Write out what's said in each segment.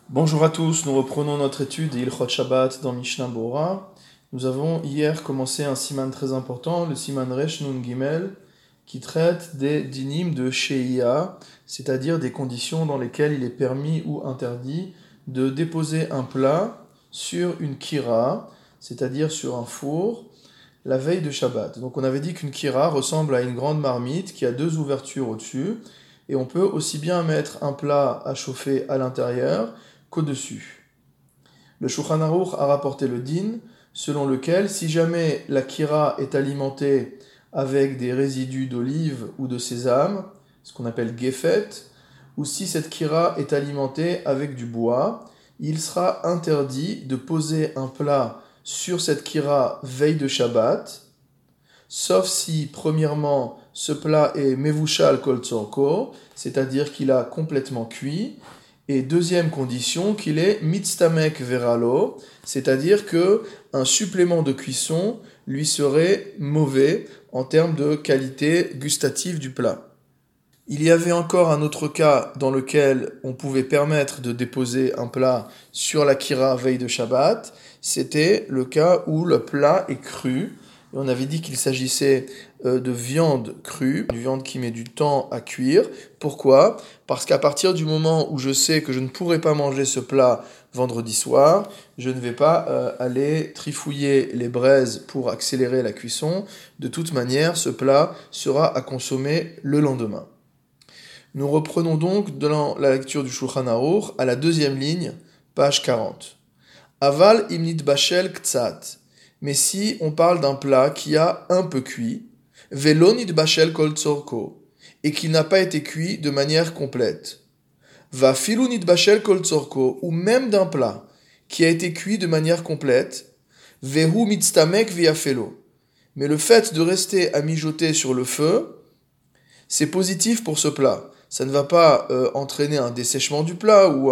Bonjour à tous, nous reprenons notre étude d'Ilchot Shabbat dans Mishnah Bora. Nous avons hier commencé un siman très important, le siman Resh Nun Gimel, qui traite des dinim de Sheia, c'est-à-dire des conditions dans lesquelles il est permis ou interdit de déposer un plat sur une kira, c'est-à-dire sur un four, la veille de Shabbat. Donc on avait dit qu'une kira ressemble à une grande marmite qui a deux ouvertures au-dessus, et on peut aussi bien mettre un plat à chauffer à l'intérieur qu'au-dessus. Le Shulchan Aruch a rapporté le din, selon lequel si jamais la kira est alimentée avec des résidus d'olive ou de sésame, ce qu'on appelle gefet, ou si cette kira est alimentée avec du bois, il sera interdit de poser un plat sur cette kira veille de Shabbat, sauf si, premièrement, ce plat est mevushal kol tzorko, c'est-à-dire qu'il a complètement cuit, et deuxième condition, qu'il est mitztamek veralo, c'est-à-dire que un supplément de cuisson lui serait mauvais en termes de qualité gustative du plat. Il y avait encore un autre cas dans lequel on pouvait permettre de déposer un plat sur la kira veille de Shabbat. C'était le cas où le plat est cru. Et on avait dit qu'il s'agissait de viande crue, une viande qui met du temps à cuire. Pourquoi ? Parce qu'à partir du moment où je sais que je ne pourrai pas manger ce plat vendredi soir, je ne vais pas aller trifouiller les braises pour accélérer la cuisson. De toute manière, ce plat sera à consommer le lendemain. Nous reprenons donc dans la lecture du Shulchan Aruch à la deuxième ligne, page 40. Aval imnit bashel ktsat. Mais si on parle d'un plat qui a un peu cuit, velonit bashel kol tzorko, et qui n'a pas été cuit de manière complète. Va filunit bashel kol tzorko, ou même d'un plat qui a été cuit de manière complète, vehu mitztamek viafelo. Mais le fait de rester à mijoter sur le feu, c'est positif pour ce plat. Ça ne va pas entraîner un dessèchement du plat ou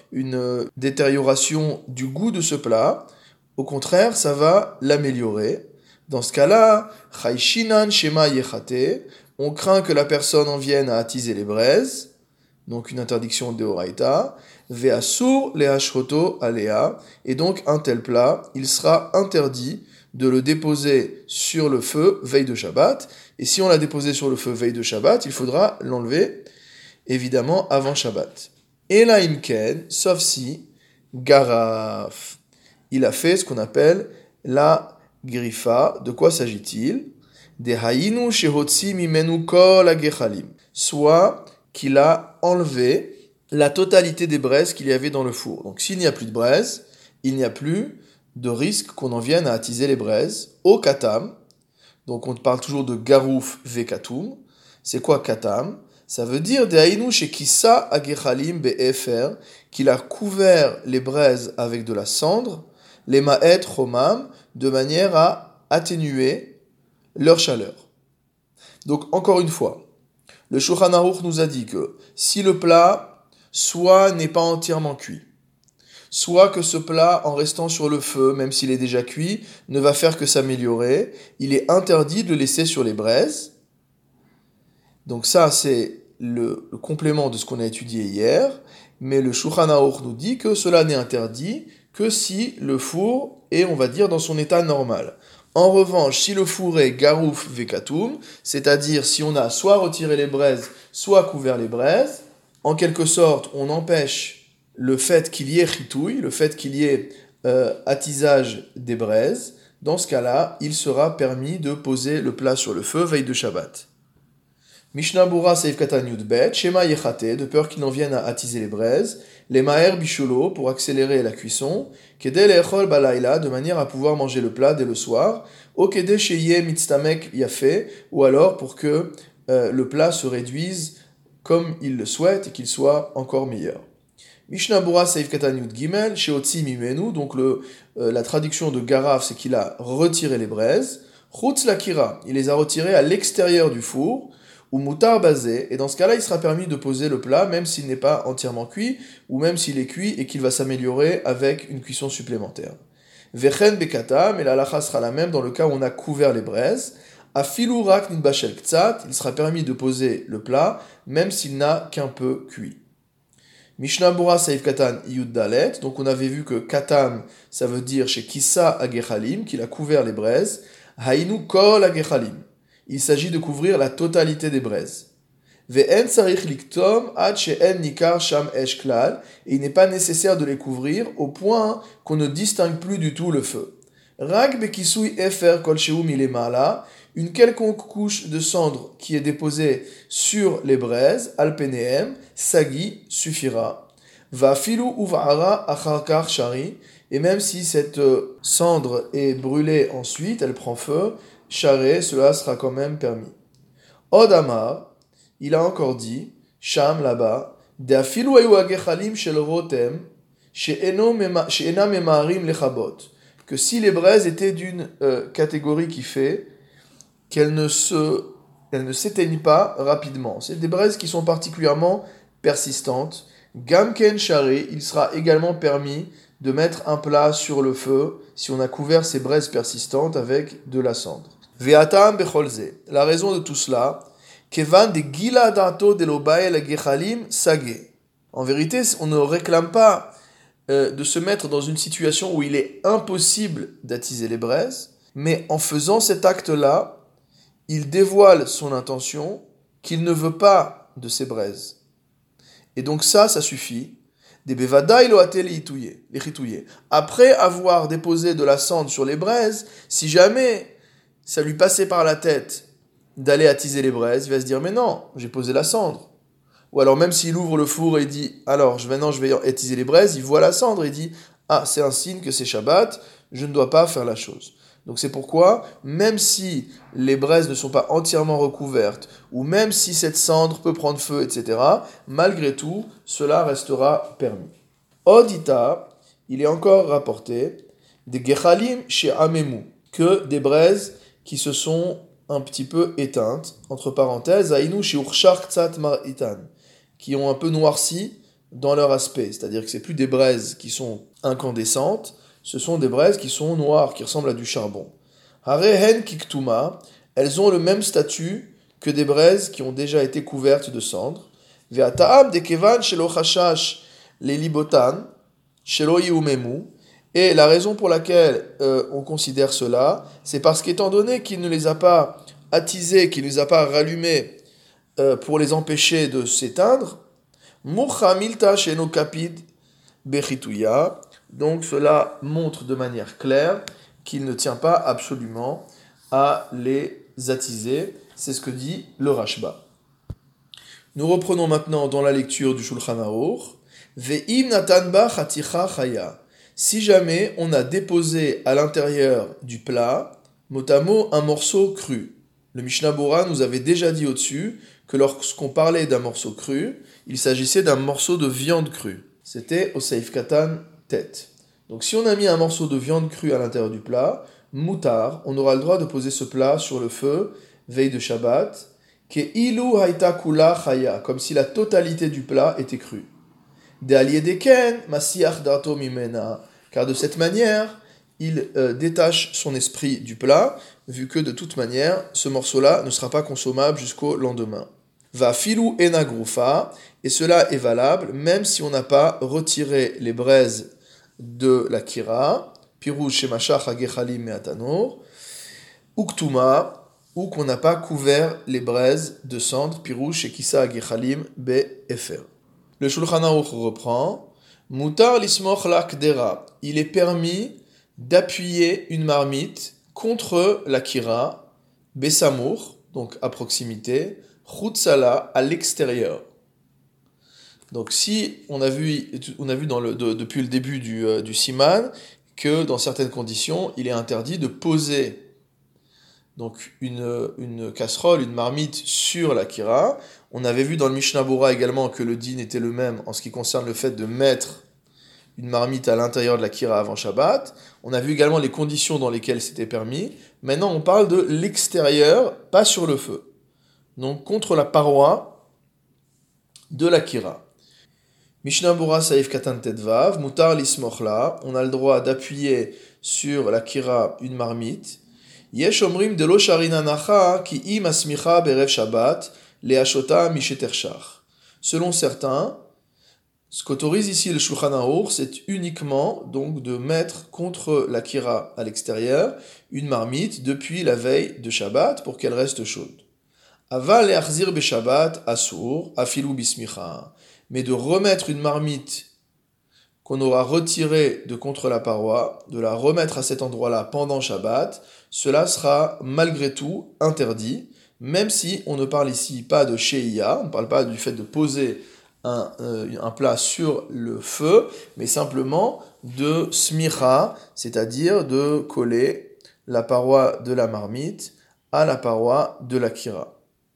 une détérioration du goût de ce plat. Au contraire, ça va l'améliorer. Dans ce cas-là, chayshinan shema yechate, on craint que la personne en vienne à attiser les braises, donc une interdiction de oraita, ve'asur lehashroto alea, et donc un tel plat, il sera interdit de le déposer sur le feu veille de Shabbat. Et si on l'a déposé sur le feu veille de Shabbat, il faudra l'enlever évidemment avant Shabbat. Et la imken, sauf si, garaf, il a fait ce qu'on appelle la grifa. De quoi s'agit-il ? Des haïnu shehotzi mimenu kol agechalim. Soit qu'il a enlevé la totalité des braises qu'il y avait dans le four. Donc s'il n'y a plus de braises, il n'y a plus de risque qu'on en vienne à attiser les braises. Au katam, donc on parle toujours de garouf vekatum. C'est quoi katam ? Ça veut dire dehainu shekissa agechalim be'efer, qu'il a couvert les braises avec de la cendre, les ma'et chomam, de manière à atténuer leur chaleur. Donc encore une fois, le Shulchan Aruch nous a dit que si le plat soit n'est pas entièrement cuit, soit que ce plat, en restant sur le feu, même s'il est déjà cuit, ne va faire que s'améliorer, il est interdit de le laisser sur les braises. Donc ça, c'est le complément de ce qu'on a étudié hier, mais le Shulchan Aruch nous dit que cela n'est interdit que si le four est, on va dire, dans son état normal. En revanche, si le four est garouf vekatum, c'est-à-dire si on a soit retiré les braises, soit couvert les braises, en quelque sorte, on empêche le fait qu'il y ait chitouille, le fait qu'il y ait attisage des braises. Dans ce cas-là, il sera permis de poser le plat sur le feu veille de Shabbat. Mishnah Bura Seif Katan Yudbet, Shema Yechate, de peur qu'il n'en vienne à attiser les braises, les Maher Bisholo, pour accélérer la cuisson, Kedel Echol Balaila, de manière à pouvoir manger le plat dès le soir, O Kede Sheye Mitztamek Yafe, ou alors pour que le plat se réduise comme il le souhaite et qu'il soit encore meilleur. Mishnah Bura Seif Katan Yud Gimel, Sheotzi Mimenu, donc la traduction de Garaf, c'est qu'il a retiré les braises, Chutz Lakira, il les a retirées à l'extérieur du four, ou moutar basé, et dans ce cas-là, il sera permis de poser le plat, même s'il n'est pas entièrement cuit, ou même s'il est cuit et qu'il va s'améliorer avec une cuisson supplémentaire. Vechen bekata, mais la halacha sera la même dans le cas où on a couvert les braises. Afilu rak nitbashel ktsat, il sera permis de poser le plat, même s'il n'a qu'un peu cuit. Mishnah Bora Saif Katan Yud Dalet. Donc on avait vu que Katan, ça veut dire chez Kissa Agechalim, qu'il a couvert les braises. Hainu Kol Agechalim. Il s'agit de couvrir la totalité des braises. Ve'en sarich liktom ad she'en nikar sham esh klal. Et il n'est pas nécessaire de les couvrir au point qu'on ne distingue plus du tout le feu. Rag bekisui efer kol sheu milemala. Une quelconque couche de cendre qui est déposée sur les braises, alpeneem, sagi, suffira. Va filou uvara acharkar shari. Et même si cette cendre est brûlée ensuite, elle prend feu, charé, cela sera quand même permis. Odamar, il a encore dit, Sham là-bas, de filou ayu agechalim shel rotem, she'ena memarim lechabot, que si les braises étaient d'une catégorie qui fait qu'elles ne s'éteignent pas rapidement. C'est des braises qui sont particulièrement persistantes. Gamken charé, il sera également permis de mettre un plat sur le feu si on a couvert ces braises persistantes avec de la cendre. Ve'atam becholze. La raison de tout cela, kevan de gila dato de l'obael agechalim sage. En vérité, on ne réclame pas de se mettre dans une situation où il est impossible d'attiser les braises, mais en faisant cet acte-là, il dévoile son intention qu'il ne veut pas de ces braises. Et donc ça suffit. Après avoir déposé de la cendre sur les braises, si jamais ça lui passait par la tête d'aller attiser les braises, il va se dire « Mais non, j'ai posé la cendre ». Ou alors même s'il ouvre le four et dit « Alors, maintenant je vais attiser les braises », il voit la cendre et dit « Ah, c'est un signe que c'est Shabbat, je ne dois pas faire la chose ». Donc c'est pourquoi, même si les braises ne sont pas entièrement recouvertes, ou même si cette cendre peut prendre feu, etc., malgré tout, cela restera permis. Odita, il est encore rapporté, des gechalim chez Amemu, que des braises qui se sont un petit peu éteintes, entre parenthèses, ainu chez Urshar Tzat Maritan, qui ont un peu noirci dans leur aspect, c'est-à-dire que c'est plus des braises qui sont incandescentes, ce sont des braises qui sont noires, qui ressemblent à du charbon. Harehen kiktuma, elles ont le même statut que des braises qui ont déjà été couvertes de cendre. Ve'ataam dekevan shelo chashash lelibotan shelo yiumemu. Et la raison pour laquelle on considère cela, c'est parce qu'étant donné qu'il ne les a pas attisées, qu'il ne les a pas rallumées pour les empêcher de s'éteindre, murcha milta sheno kapid bechituya. Donc cela montre de manière claire qu'il ne tient pas absolument à les attiser. C'est ce que dit le Rashba. Nous reprenons maintenant dans la lecture du Shulchan Aruch. Ve'im natan ba chaticha chaya. Si jamais on a déposé à l'intérieur du plat, mot à mot, un morceau cru. Le Mishnah Bora nous avait déjà dit au-dessus que lorsqu'on parlait d'un morceau cru, il s'agissait d'un morceau de viande crue. C'était au Seif Katan tête. Donc si on a mis un morceau de viande crue à l'intérieur du plat, moutar, on aura le droit de poser ce plat sur le feu, veille de Shabbat, ke ilu haita kula chaya, comme si la totalité du plat était crue. De aliedeken masiach dato mimena, car de cette manière, il détache son esprit du plat, vu que de toute manière, ce morceau-là ne sera pas consommable jusqu'au lendemain. Va filou enagrufa, et cela est valable même si on n'a pas retiré les braises de la kira, pirouche shemashach hagechalim me'atanor, uktuma, ou qu'on n'a pas couvert les braises de cendre, pirouche shekisa hagechalim be'efer. Le Shulchan Aruch reprend, mutar lismoch la kdera, il est permis d'appuyer une marmite contre la kira, besamour, donc à proximité, chutzala, à l'extérieur. Donc si on a vu depuis le début du siman que dans certaines conditions, il est interdit de poser donc une casserole, une marmite sur la kira. On avait vu dans le Mishnah Bora également que le din était le même en ce qui concerne le fait de mettre une marmite à l'intérieur de la kira avant Shabbat. On a vu également les conditions dans lesquelles c'était permis. Maintenant, on parle de l'extérieur, pas sur le feu. Donc contre la paroi de la kira. Mishnah Bora Saif Katan Tedvav, Mutar Lismochla, on a le droit d'appuyer sur la kira une marmite. Yesh omrim de lo sharina nacha ki im asmicha berev Shabbat leashota mishetershach. Selon certains, Ce qu'autorise ici le Shulchan Aruch, c'est uniquement donc de mettre contre la kira à l'extérieur une marmite depuis la veille de Shabbat pour qu'elle reste chaude. Aval le'achzir beShabbat asur afilu bismicha. Mais de remettre une marmite qu'on aura retirée de contre la paroi, de la remettre à cet endroit-là pendant Shabbat, cela sera malgré tout interdit, même si on ne parle ici pas de sheia, on ne parle pas du fait de poser un plat sur le feu, mais simplement de smicha, c'est-à-dire de coller la paroi de la marmite à la paroi de la kira.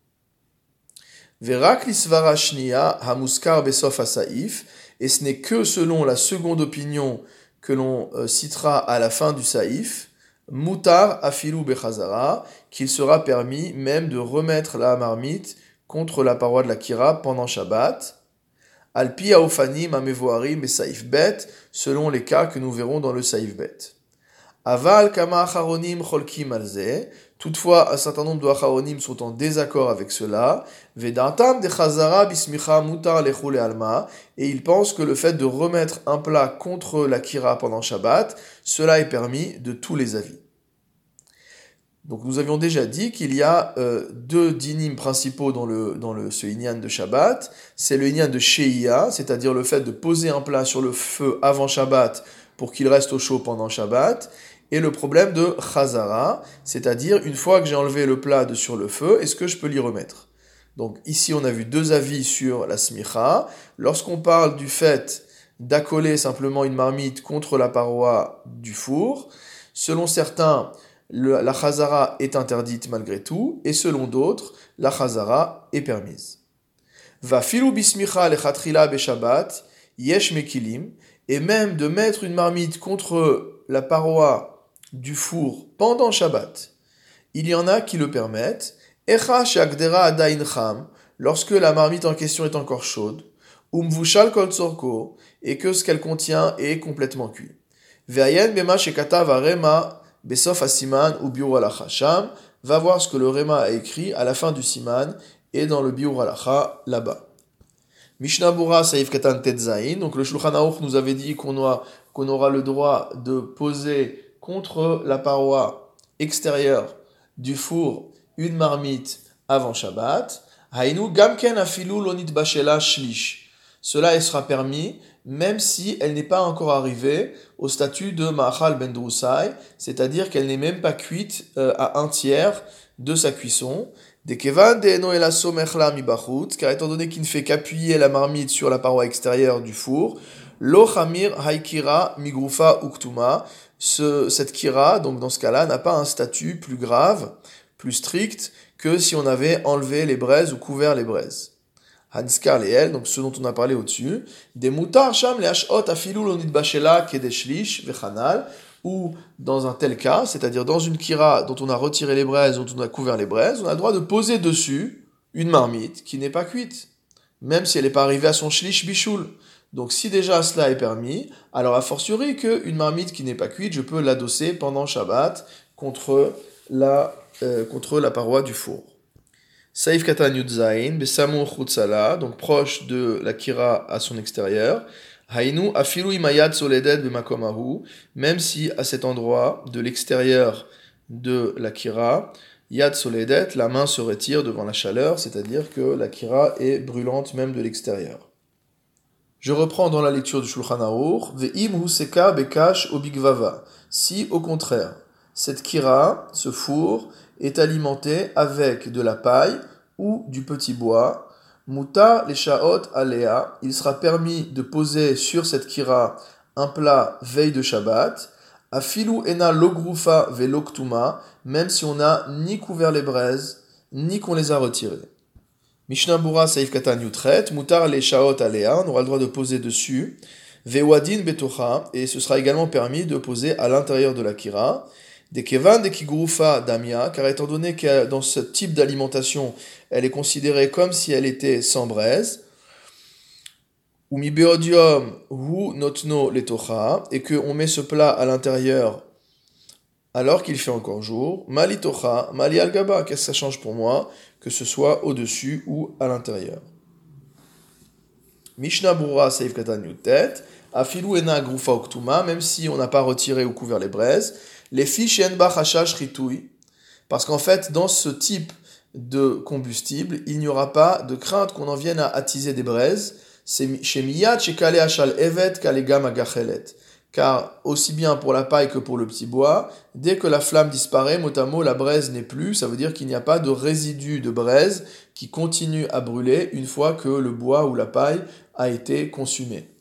Verak l'isvara shniya hamuskar besof hasaif, et ce n'est que selon la seconde opinion que l'on citera à la fin du saïf, mutar afilu bechazara, qu'il sera permis même de remettre la marmite contre la paroi de la kira pendant Shabbat, alpi aofanim amevoarim besaïf bet, selon les cas que nous verrons dans le saïf bet. Aval kama acharonim cholkim alze. Toutefois, un certain nombre de acharonim sont en désaccord avec cela. Vedantam de chazara bismicha mutar lechule alma. Et ils pensent que le fait de remettre un plat contre la kira pendant Shabbat, cela est permis de tous les avis. Donc nous avions déjà dit qu'il y a deux dinim principaux dans ce inyan de Shabbat. C'est le inyan de sheia, c'est-à-dire le fait de poser un plat sur le feu avant Shabbat pour qu'il reste au chaud pendant Shabbat, et le problème de chazara, c'est-à-dire une fois que j'ai enlevé le plat de sur le feu, est-ce que je peux l'y remettre? Donc ici on a vu deux avis sur la smicha. Lorsqu'on parle du fait d'accoler simplement une marmite contre la paroi du four, selon certains, la chazara est interdite malgré tout, et selon d'autres, la chazara est permise. Va filu bismicha lechatrila beshabbat, yesh mekilim, et même de mettre une marmite contre la paroi du four pendant Shabbat, il y en a qui le permettent. Echa she'agdera adayin cham, lorsque la marmite en question est encore chaude, umvushal kol tzorko, et que ce qu'elle contient est complètement cuit. Ve'ayen bema shekatav harema besof hasiman ou biur halacha sham, va voir ce que le Réma a écrit à la fin du siman et dans le biur halacha là-bas. Mishnah Bura Saïf Katan Tetzaïn, donc le Shulchan Aruch nous avait dit qu'on aura le droit de poser contre la paroi extérieure du four une marmite avant Shabbat. Haïnu Gamken Afilu Lonit Bashela Shlish. Cela sera permis même si elle n'est pas encore arrivée au statut de Ma'achal Ben Drusai, c'est-à-dire qu'elle n'est même pas cuite à un tiers de sa cuisson. Car étant donné qu'il ne fait qu'appuyer la marmite sur la paroi extérieure du four, lo chamir haikira migrufa uktuma, cette kira, donc dans ce cas-là, n'a pas un statut plus grave, plus strict, que si on avait enlevé les braises ou couvert les braises. Haniskar leel, donc ce dont on a parlé au-dessus, des mutar sham le hashot afilu lo nitbashela kedeshlish vechanal, ou dans un tel cas, c'est-à-dire dans une kira dont on a retiré les braises, dont on a couvert les braises, on a le droit de poser dessus une marmite qui n'est pas cuite, même si elle n'est pas arrivée à son shlish bishul. Donc si déjà cela est permis, alors a fortiori qu'une marmite qui n'est pas cuite, je peux l'adosser pendant Shabbat contre la paroi du four. Saïf katan yudzaïn, besamou chutzala, donc proche de la kira à son extérieur. Haïnu afilu imayad soledet bemakomahu, même si à cet endroit de l'extérieur de la kira, yad soledet, la main se retire devant la chaleur, c'est-à-dire que la kira est brûlante même de l'extérieur. Je reprends dans la lecture du Shulchan Aruch, ve'im huseka bekash obigvava. Si au contraire, cette kira, ce four, est alimenté avec de la paille ou du petit bois, muta les shaot alea, il sera permis de poser sur cette kira un plat veille de Shabbat, afilu ena logrufa veloktuma, même si on n'a ni couvert les braises, ni qu'on les a retirées. Mishnah Bura Saïf Katan Yutret, mutar les shaot alea, on aura le droit de poser dessus, vewadin betocha, et ce sera également permis de poser à l'intérieur de la kira, des kevan des kigrufa damia, car étant donné que dans ce type d'alimentation, elle est considérée comme si elle était sans braise, ou mi beodium hu notno letocha, et qu'on met ce plat à l'intérieur alors qu'il fait encore jour, mali tocha, mali algaba, qu'est-ce que ça change pour moi, que ce soit au-dessus ou à l'intérieur. Mishnah Brura Seif Katan Yutet, Afilu Ena Grufa Oktuma, même si on n'a pas retiré ou couvert les braises, les fiches Enba Hashash Ritui, parce qu'en fait, dans ce type de combustible, il n'y aura pas de crainte qu'on en vienne à attiser des braises. C'est chez Miyat, chez Kale Hachal Evet, Kale Gam Agachelet. Car aussi bien pour la paille que pour le petit bois, dès que la flamme disparaît, mot à mot, la braise n'est plus. Ça veut dire qu'il n'y a pas de résidu de braise qui continue à brûler une fois que le bois ou la paille a été consumé.